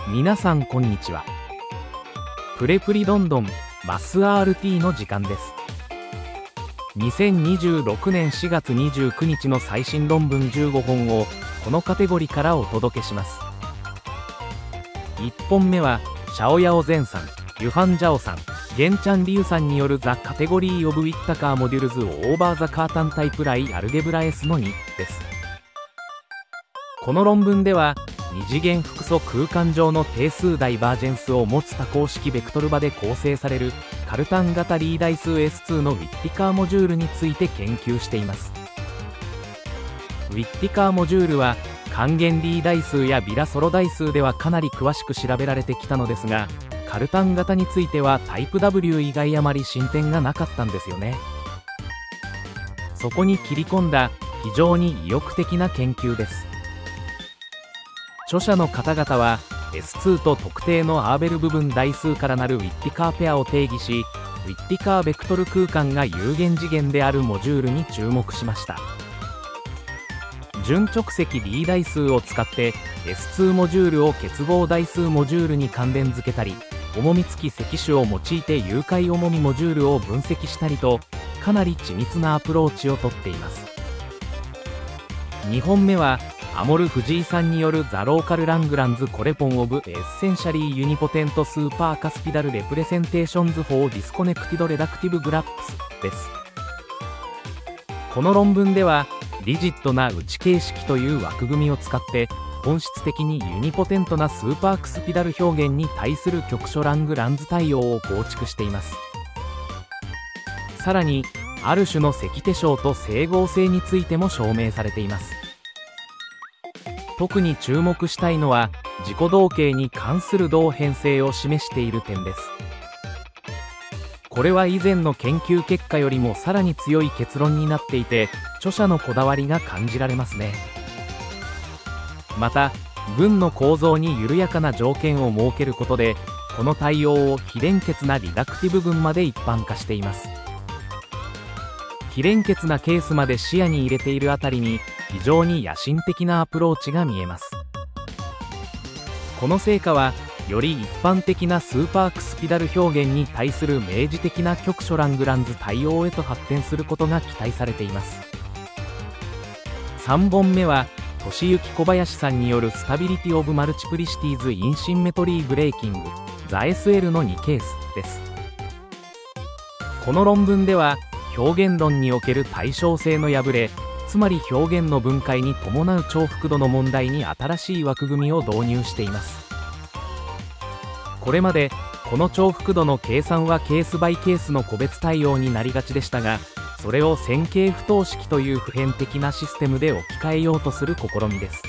皆さんこんにちは。プレプリどんどんマス RT の時間です。2026年4月29日の最新論文15本をこのカテゴリーからお届けします。1本目はシャオヤオゼンさん、ユハンジャオさん、ゲンチャンリュウさんによるザ・カテゴリー・オブ・ウィッタカー・モデュルズ・オーバー・ザ・カータン・タイプ・ライ・アルゲブラ S の2です。この論文では二次元複素空間上の定数ダイバージェンスを持つ多項式ベクトル場で構成されるカルタン型リー代数 S2 のウィッティカーモジュールについて研究しています。ウィッティカーモジュールは還元リー代数やビラソロ代数ではかなり詳しく調べられてきたのですが、カルタン型についてはタイプ W 以外あまり進展がなかったんですよね。そこに切り込んだ非常に意欲的な研究です。著者の方々は S2 と特定のアーベル部分代数からなるウィッティカーペアを定義し、ウィッティカーベクトル空間が有限次元であるモジュールに注目しました。準直積リー代数を使って S2 モジュールを結合代数モジュールに関連付けたり、重み付き積種を用いて有解重みモジュールを分析したりと、かなり緻密なアプローチをとっています。2本目はアモル藤井さんによるザ・ローカル・ラングランズ・コレポン・オブ・エッセンシャリー・ユニポテント・スーパー・カスピダル・レプレゼンテーションズ・フォー・ディスコネクティド・レダクティブ・グラップスです。この論文ではリジットな内形式という枠組みを使って本質的にユニポテントなスーパークスピダル表現に対する局所ラングランズ対応を構築しています。さらにある種の積手称と整合性についても証明されています。特に注目したいのは自己同型に関する同変性を示している点です。これは以前の研究結果よりもさらに強い結論になっていて、著者のこだわりが感じられますね。また群の構造に緩やかな条件を設けることでこの対応を非連結なリダクティブ群まで一般化しています。非連結なケースまで視野に入れているあたりに非常に野心的なアプローチが見えます。この成果はより一般的なスーパークスピダル表現に対する明示的な局所ラングランズ対応へと発展することが期待されています。3本目は俊之小林さんによるスタビリティオブマルチプリシティーズインシンメトリーブレーキングザ SL の2ケースです。この論文では表現論における対称性の破れ、つまり表現の分解に伴う重複度の問題に新しい枠組みを導入しています。これまでこの重複度の計算はケースバイケースの個別対応になりがちでしたが、それを線形不等式という普遍的なシステムで置き換えようとする試みです。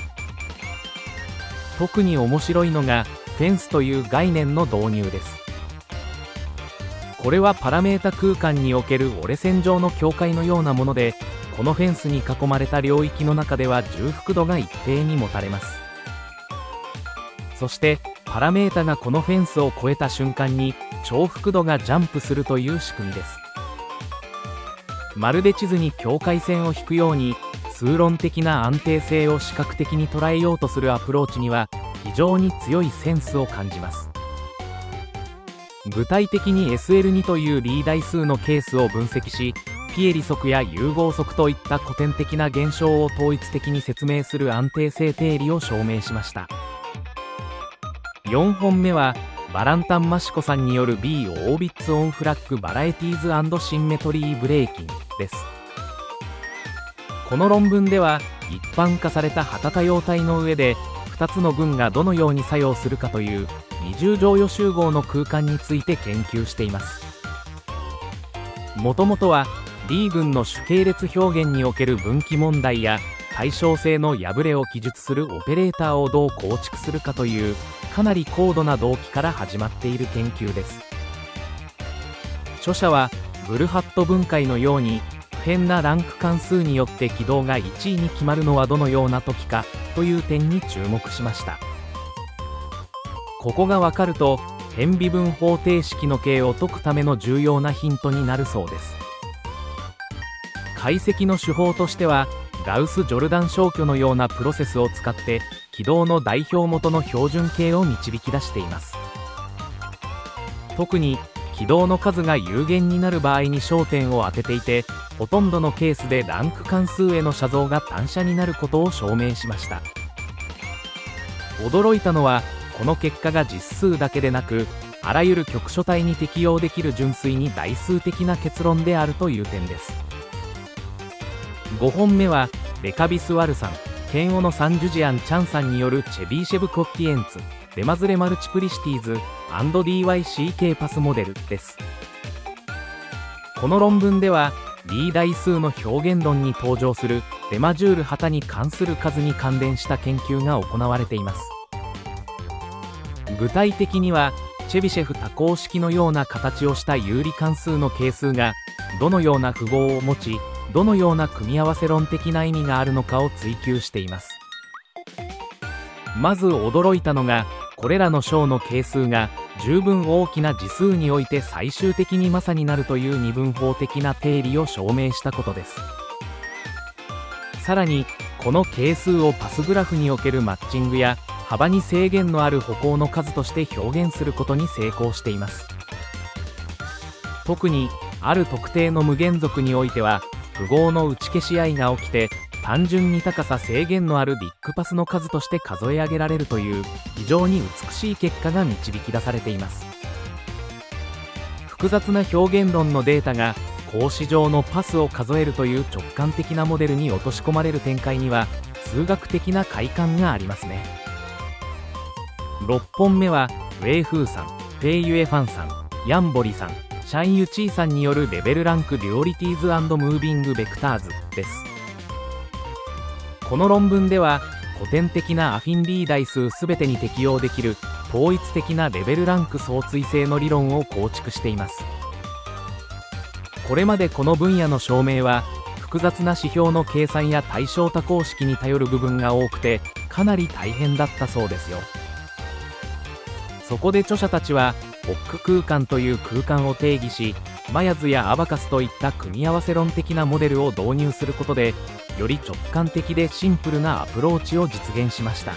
特に面白いのがフェンスという概念の導入です。これはパラメータ空間における折れ線上の境界のようなもので、このフェンスに囲まれた領域の中では重複度が一定に持たれます。そしてパラメータがこのフェンスを越えた瞬間に重複度がジャンプするという仕組みです。まるで地図に境界線を引くように数論的な安定性を視覚的に捉えようとするアプローチには非常に強いセンスを感じます。具体的に SL2 というリー代数のケースを分析し、ピエリ則や融合則といった古典的な現象を統一的に説明する安定性定理を証明しました。4本目はバランタン・マシコさんによる B オービッツ・オン・フラッグ・バラエティーズ&シンメトリー・ブレーキンです。この論文では一般化された旗多様体の上で2つの群がどのように作用するかという二重乗与集合の空間について研究しています。もともとは D 群の主系列表現における分岐問題や対称性の破れを記述するオペレーターをどう構築するかというかなり高度な動機から始まっている研究です。著者はブルハット分解のように不変なランク関数によって軌道が1位に決まるのはどのような時かという点に注目しました。ここが分かると変微分方程式の形を解くための重要なヒントになるそうです。解析の手法としてはガウス・ジョルダン消去のようなプロセスを使って軌道の代表元の標準形を導き出しています。特に軌道の数が有限になる場合に焦点を当てていて、ほとんどのケースでランク関数への写像が単写になることを証明しました。驚いたのはこの結果が実数だけでなく、あらゆる局所体に適用できる純粋に代数的な結論であるという点です。5本目はレカビスワルさん、ケンオのサンジュジアン・チャンさんによるチェビーシェブコッティエンツ・デマズレマルチプリシティーズ &DYCK パスモデルです。この論文では D 代数の表現論に登場するデマジュール旗に関する数に関連した研究が行われています。具体的にはチェビシェフ多項式のような形をした有理関数の係数がどのような符号を持ち、どのような組み合わせ論的な意味があるのかを追求しています。まず驚いたのが、これらの小の係数が十分大きな次数において最終的にマサになるという二分法的な定理を証明したことです。さらにこの係数をパスグラフにおけるマッチングや幅に制限のある歩行の数として表現することに成功しています。特にある特定の無限族においては符号の打ち消し合いが起きて、単純に高さ制限のあるビッグパスの数として数え上げられるという非常に美しい結果が導き出されています。複雑な表現論のデータが格子状のパスを数えるという直感的なモデルに落とし込まれる展開には数学的な快感がありますね。6本目はウェイフーさん、フェイユエファンさん、ヤンボリさん、シャンユチーさんによるレベルランクデュオリティーズ&ムービングベクターズです。この論文では古典的なアフィンリー代数すべてに適用できる統一的なレベルランク相対性の理論を構築しています。これまでこの分野の証明は複雑な指標の計算や対象多項式に頼る部分が多くてかなり大変だったそうですよ。そこで著者たちはホック空間という空間を定義し、マヤズやアバカスといった組み合わせ論的なモデルを導入することでより直感的でシンプルなアプローチを実現しました。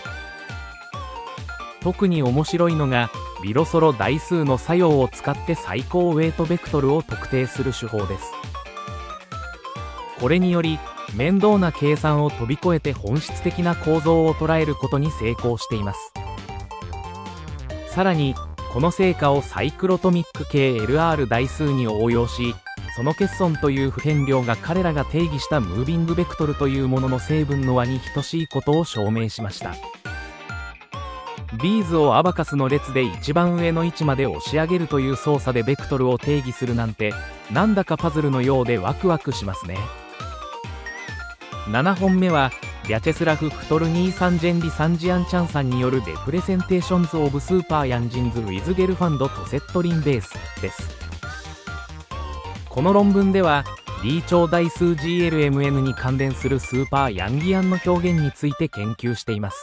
特に面白いのがビロソロ代数の作用を使って最高ウェイトベクトルを特定する手法です。これにより面倒な計算を飛び越えて本質的な構造を捉えることに成功しています。さらにこの成果をサイクロトミック系 LR 代数に応用し、その欠損という不変量が彼らが定義したムービングベクトルというものの成分の和に等しいことを証明しました。ビーズをアバカスの列で一番上の位置まで押し上げるという操作でベクトルを定義するなんて、なんだかパズルのようでワクワクしますね。7本目はビャチェスラフ・フトルニー・サンジェンリ・サンジアンチャンさんによるレプレゼンテーションズ・オブ・スーパー・ヤンジンズ・ウィズ・ゲルファンド・トセットリン・ベースです。この論文では D 超代数 GLMN に関連するスーパー・ヤンギアンの表現について研究しています。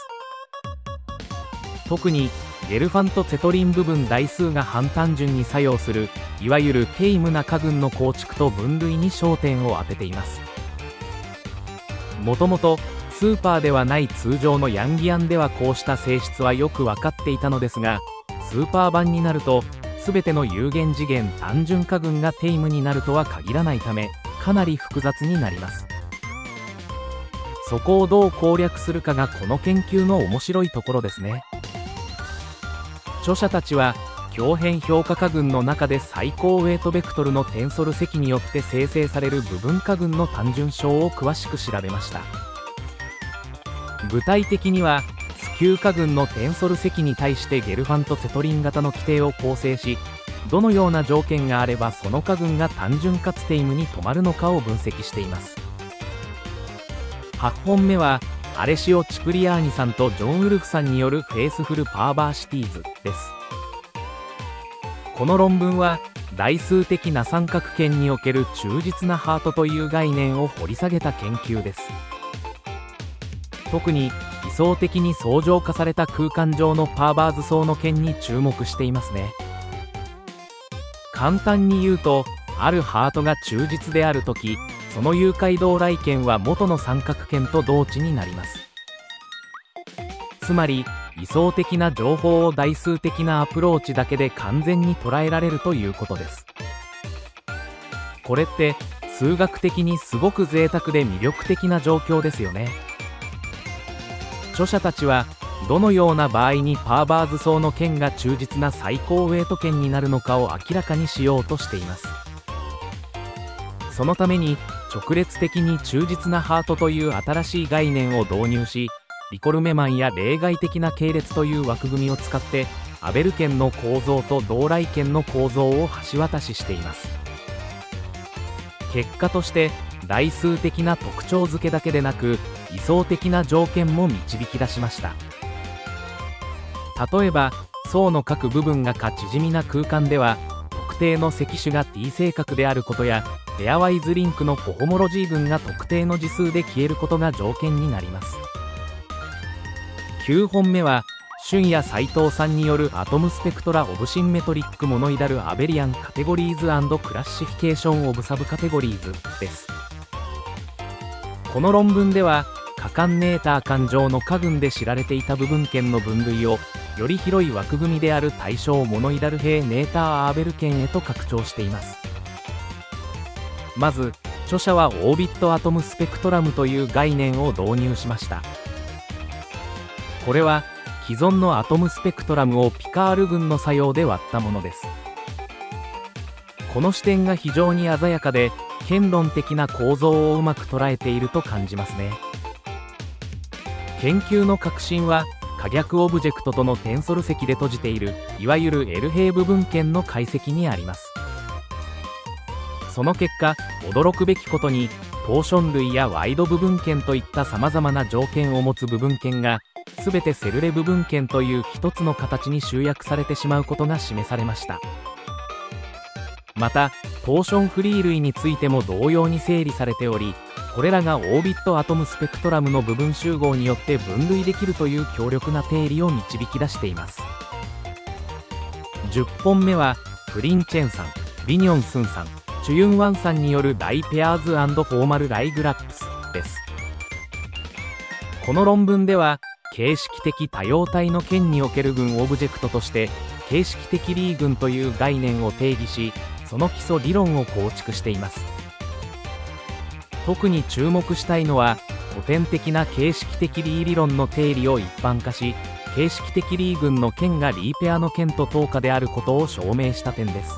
特にゲルファント・ツェトリン部分代数が半単純に作用するいわゆるテイムな加群の構築と分類に焦点を当てています。もともとスーパーではない通常のヤンギアンではこうした性質はよく分かっていたのですが、スーパー版になると全ての有限次元単純加群がテイムになるとは限らないためかなり複雑になります。そこをどう攻略するかがこの研究の面白いところですね。著者たちは強変評価加群の中で最高ウェイトベクトルのテンソル積によって生成される部分加群の単純小を詳しく調べました。具体的にはスキュー加群のテンソル積に対してゲルファント・ツェトリン型の規定を構成し、どのような条件があればその加群が単純かつテイムに止まるのかを分析しています。8本目はアレシオ・チプリアーニさんとジョン・ウルフさんによるフェイスフル・パーバーシティーズです。この論文は代数的な三角圏における忠実なハートという概念を掘り下げた研究です。特に理想的に相乗化された空間上のパーバーズ層の圏に注目していますね。簡単に言うと、あるハートが忠実であるとき、 その誘拐導来圏は元の三角圏と同値になります。つまり位相的な情報を代数的なアプローチだけで完全に捉えられるということです。これって数学的にすごく贅沢で魅力的な状況ですよね。著者たちはどのような場合にパーバーズ相の圏が忠実な最高ウェイト圏になるのかを明らかにしようとしています。そのために直列的に忠実なハートという新しい概念を導入し、リコルメマンや例外的な系列という枠組みを使ってアベル圏の構造と導来圏の構造を橋渡ししています。結果として代数的な特徴付けだけでなく位相的な条件も導き出しました。例えば相の各部分が縮みな空間では特定の積種が T 正確であることやペアワイズリンクのコホモロジー群が特定の次数で消えることが条件になります。9本目は俊也斉藤さんによるアトムスペクトラ・オブ・シンメトリック・モノイダル・アベリアン・カテゴリーズ&クラッシフィケーション・オブ・サブカテゴリーズです。この論文では可感ネーター間上の可群で知られていた部分圏の分類をより広い枠組みである対象モノイダル平ネーターアーベル圏へと拡張しています。まず著者はオービットアトムスペクトラムという概念を導入しました。これは既存のアトムスペクトラムをピカール群の作用で割ったものです。この視点が非常に鮮やかで圏論的な構造をうまく捉えていると感じますね。研究の核心は可逆オブジェクトとのテンソル積で閉じているいわゆる L 平部分圏の解析にあります。その結果驚くべきことにトーション類やワイド部分圏といったさまざまな条件を持つ部分圏が全てセルレ部分圏という一つの形に集約されてしまうことが示されました。またトーションフリー類についても同様に整理されており、これらがオービットアトムスペクトラムの部分集合によって分類できるという強力な定理を導き出しています。10本目はフリンチェンさん、リニョンスンさん、チュユンワンさんによるダイペアーズ&フォーマルライグラップスです。この論文では形式的多様体の圏における群オブジェクトとして形式的リー群という概念を定義し、その基礎理論を構築しています。特に注目したいのは古典的な形式的リー理論の定理を一般化し、形式的リー群の圏がリーペアの圏と等価であることを証明した点です。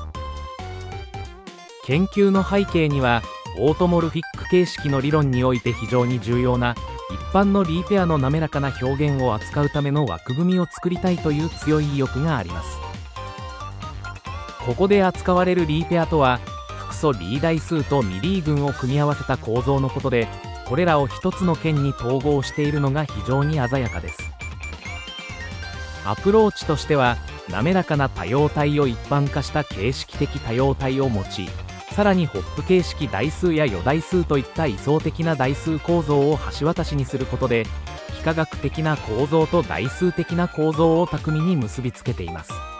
研究の背景にはオートモルフィック形式の理論において非常に重要な一般のリーペアの滑らかな表現を扱うための枠組みを作りたいという強い意欲があります。ここで扱われるリーペアとは複素リー代数と未リー群を組み合わせた構造のことで、これらを一つの圏に統合しているのが非常に鮮やかです。アプローチとしては滑らかな多様体を一般化した形式的多様体を用い、さらにホップ形式代数や余代数といった位相的な代数構造を橋渡しにすることで幾何学的な構造と代数的な構造を巧みに結びつけています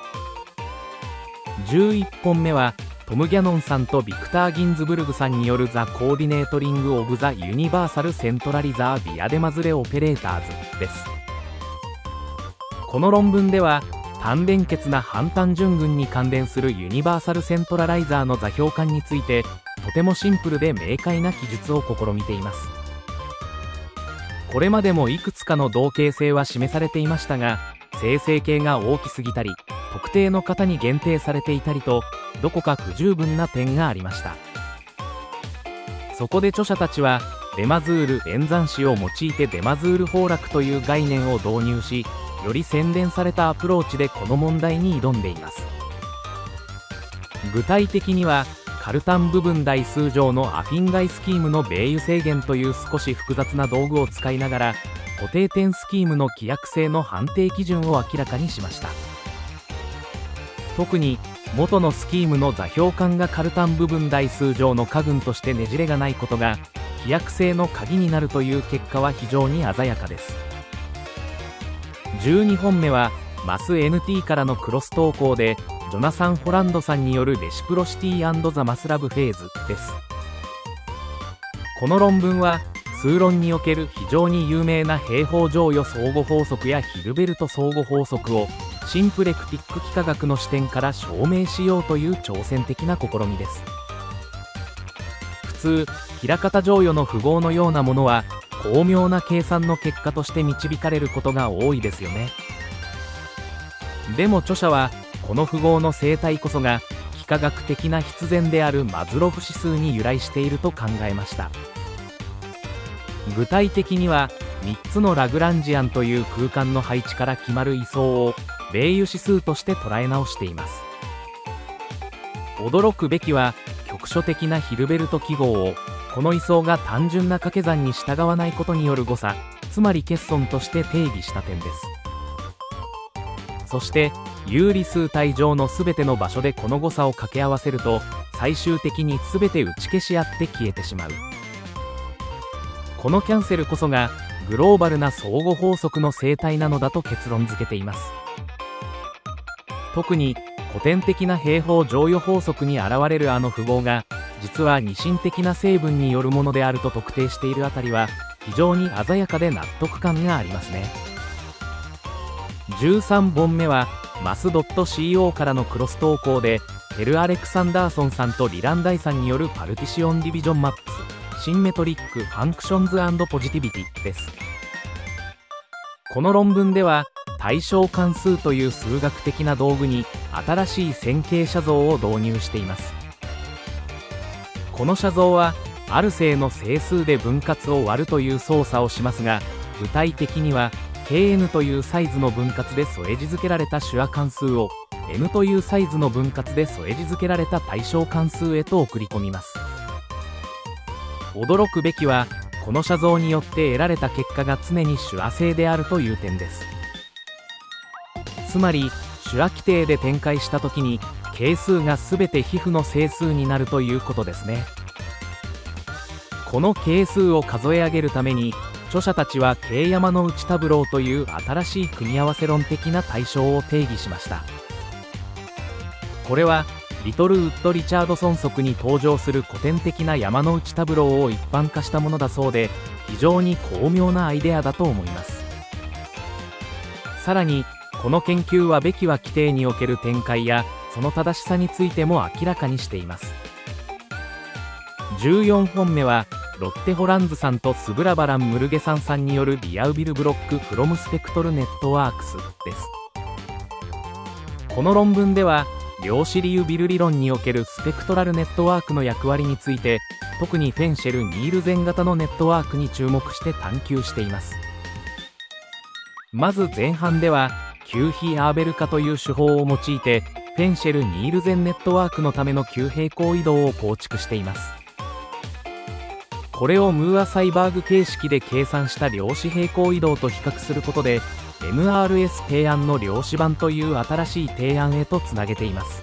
。11本目はトム・ギャノンさんとビクター・ギンズブルグさんによるザ・コーディネートリング・オブ・ザ・ユニバーサル・セントラリザー・ビアデマズレ・オペレーターズです。この論文では単連結な半単純群に関連するユニバーサルセントラライザーの座標感についてとてもシンプルで明快な記述を試みています。これまでもいくつかの同型性は示されていましたが、生成形が大きすぎたり特定の型に限定されていたりとどこか不十分な点がありました。そこで著者たちはデマズール演算子を用いてデマズール崩落という概念を導入し、より洗練されたアプローチでこの問題に挑んでいます。具体的にはカルタン部分代数上のアフィンガイスキームのベイユ制限という少し複雑な道具を使いながら固定点スキームの規約性の判定基準を明らかにしました。特に元のスキームの座標感がカルタン部分代数上の可群としてねじれがないことが規約性の鍵になるという結果は非常に鮮やかです。12本目はマス NT からのクロス投稿でジョナサン・ホランドさんによるレシプロシティ&ザ・マスラブフェーズです。 この論文は数論における非常に有名な平方剰余相互法則やヒルベルト相互法則をシンプレクティック幾何学の視点から証明しようという挑戦的な試みです。普通、枚方剰余の符号のようなものは巧妙な計算の結果として導かれることが多いですよね。でも著者はこの符号の生態こそが幾何学的な必然であるマズロフ指数に由来していると考えました。具体的には3つのラグランジアンという空間の配置から決まる位相をベイユ指数として捉え直しています。驚くべきは局所的なヒルベルト記号をこの位相が単純な掛け算に従わないことによる誤差、つまり欠損として定義した点です。そして有理数体上の全ての場所でこの誤差を掛け合わせると最終的に全て打ち消し合って消えてしまう。このキャンセルこそがグローバルな相互法則の生態なのだと結論付けています。特に古典的な平方剰余法則に現れるあの符号が実は二進的な成分によるものであると特定しているあたりは非常に鮮やかで納得感がありますね。13本目はマス .co からのクロス投稿でヘル・アレクサンダーソンさんとリランダイさんによるパルティシオンディビジョンマップスシンメトリック・ファンクションズ&ポジティビティです。この論文では対象関数という数学的な道具に新しい線形写像を導入しています。この写像はある正の整数で分割を割るという操作をしますが、具体的には kn というサイズの分割で添え字付けられた主和関数を m というサイズの分割で添え字付けられた対象関数へと送り込みます。驚くべきはこの写像によって得られた結果が常に主和正であるという点です。つまり主和規定で展開した時に係数が全て皮膚の整数になるということですね。この係数を数え上げるために著者たちは京山の内タブローという新しい組み合わせ論的な対象を定義しました。これはリトルウッド・リチャードソン則に登場する古典的な山の内タブローを一般化したものだそうで、非常に巧妙なアイデアだと思います。さらにこの研究はべきは規定における展開やその正しさについても明らかにしています。14本目はロッテ・ホランズさんとスブラバラン・ムルゲサンさんによるリアウビルブロック・フロム・スペクトル・ネットワークスです。この論文では量子リウビル理論におけるスペクトラルネットワークの役割について、特にフェンシェル・ニールゼン型のネットワークに注目して探求しています。まず前半では級比アーベル化という手法を用いてフェンシェル・ニールゼンネットワークのための級平行移動を構築しています。これをムーア・サイバーグ形式で計算した量子平行移動と比較することで MRS 提案の量子版という新しい提案へとつなげています。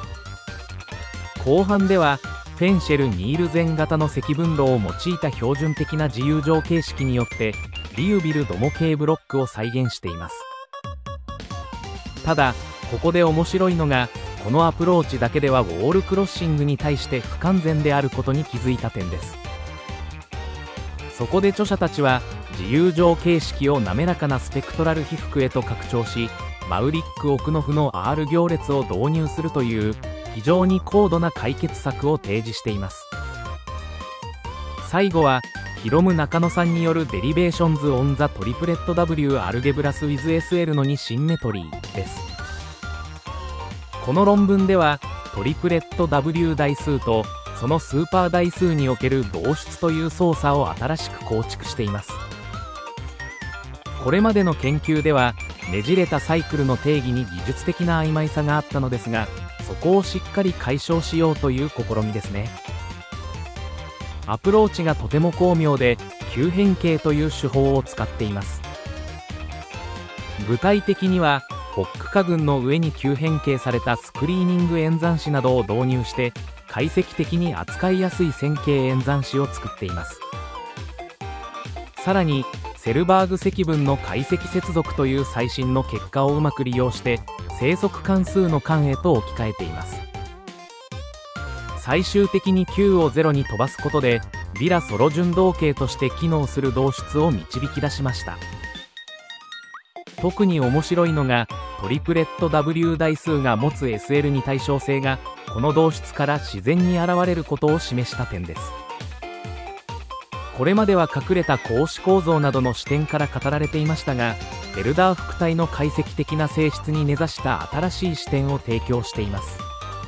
後半ではフェンシェル・ニールゼン型の積分路を用いた標準的な自由乗形式によってリウビル・ドモ系ブロックを再現しています。ただここで面白いのがこのアプローチだけではウォールクロッシングに対して不完全であることに気づいた点です。そこで著者たちは自由乗形式を滑らかなスペクトラル被覆へと拡張しマウリック・オクノフの R 行列を導入するという非常に高度な解決策を提示しています。最後はヒロム中野さんによるデリベーションズ・オン・ザ・トリプレット W アルゲブラス・ウィズ SL の2シンメトリーです。この論文ではトリプレット W 代数とそのスーパー代数における導出という操作を新しく構築しています。これまでの研究ではねじれたサイクルの定義に技術的な曖昧さがあったのですが、そこをしっかり解消しようという試みですね。アプローチがとても巧妙で急変形という手法を使っています。具体的にはホック化群の上に急変形されたスクリーニング演算子などを導入して解析的に扱いやすい線形演算子を作っています。さらにセルバーグ積分の解析接続という最新の結果をうまく利用して生息関数の間へと置き換えています。最終的に Q を0に飛ばすことでビラソロ順動径として機能する導出を導き出しました。特に面白いのがトリプレット W 代数が持つ SL に対称性がこの導出から自然に現れることを示した点です。これまでは隠れた格子構造などの視点から語られていましたが、フェルダー複体の解析的な性質に根ざした新しい視点を提供しています。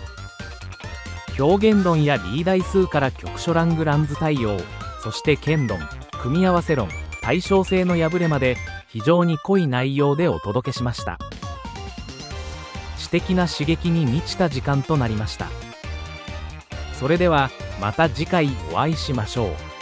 表現論やリー代数から局所ラングランズ対応、そして圏論、組み合わせ論、対称性の破れまで非常に濃い内容でお届けしました。知的な刺激に満ちた時間となりました。それではまた次回お会いしましょう。